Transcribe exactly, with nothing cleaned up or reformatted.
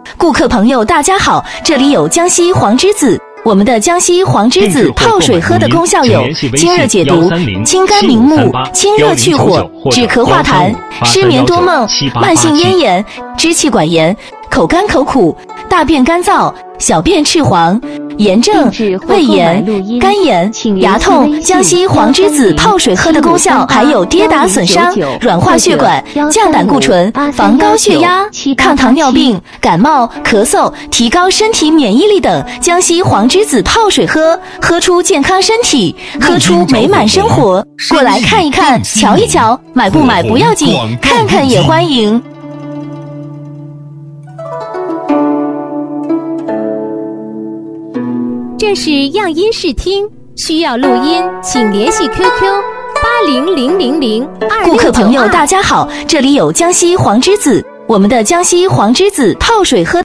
顾客朋友大家好，这里有江西黄栀子。我们的江西黄栀子泡水喝的功效有：清热解毒、清肝明目、清热去火、止咳化痰、失眠多梦、慢性咽炎、支气管炎、口干口苦、大便干燥、小便赤黄、炎症、胃炎、肝炎、牙痛。江西黄栀子泡水喝的功效还有跌打损伤、软化血管、降胆固醇、防高血压、抗糖尿病、感冒、咳嗽、提高身体免疫力等。江西黄栀子泡水喝，喝出健康身体，喝出美满生活。过来看一看，瞧一瞧，买不买不要紧，看看也欢迎。 这是样音视听，需要录音请联系 Q Q 八零零零零二六九二。 顾客朋友大家好，这里有江西黄栀子，我们的江西黄栀子泡水喝